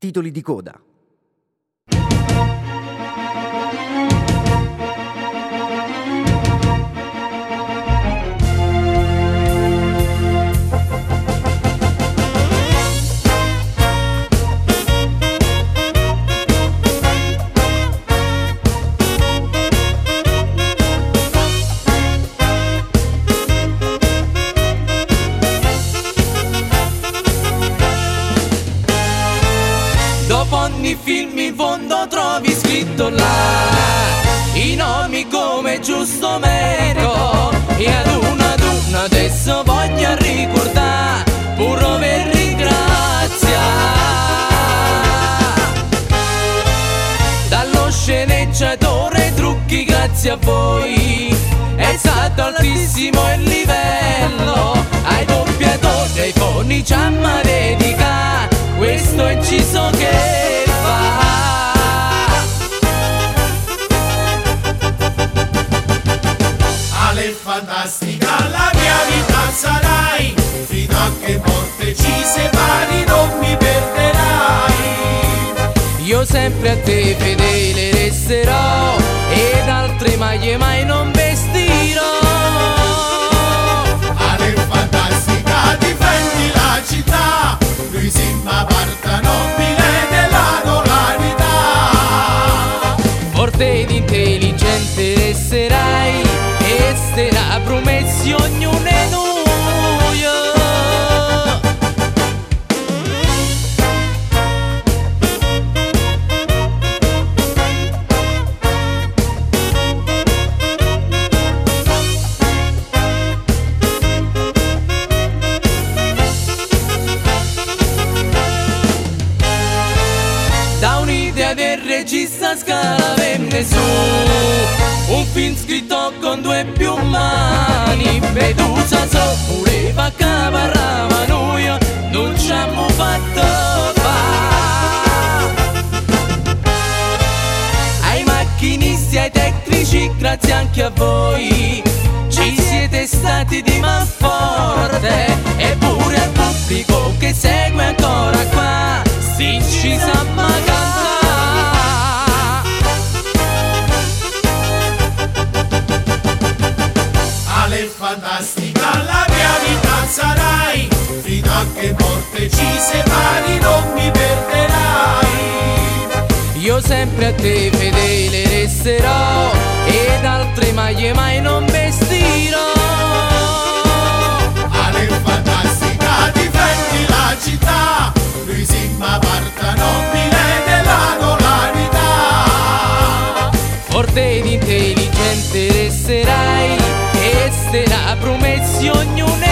titoli di coda. Dopo ogni film in fondo trovi scritto là i nomi come giusto merito, e ad una adesso voglio ricordare pure per ringraziare. Dallo sceneggiatore trucchi, grazie a voi è stato altissimo il livello. Ai doppiatori, ai fonici a me dedica, questo è inciso che fa. Ale fantastica, la mia vita sarai, fino a che morte ci separi non mi perderai. Io sempre a te fedele resterò, ed altre maglie mai non vestirò. Ale fantastica, difendi la città, lui Simba parta nobile della normalità. Forte ed intelligente resterai, e starà promessi ognuno è noi. Da un'idea del regista Scala venne su un film scritto con due più mani. Medusa so voleva caparrava, noi non ci abbiamo fatto fa'. Ai macchinisti, ai tecnici, grazie anche a voi, ci siete stati di man forte. E pure al pubblico che segue ancora qua, si ci sa cantare. Ale fantastica, la mia vita sarai, fino a che morte ci separi non mi perderai. Io sempre a te fedele resterò, ed altre maglie mai non vestirò. Ale fantastica, difendi la città, lui Simba parta nobile della normalità. Forte ed intelligente resterai, e starà promessi ognuno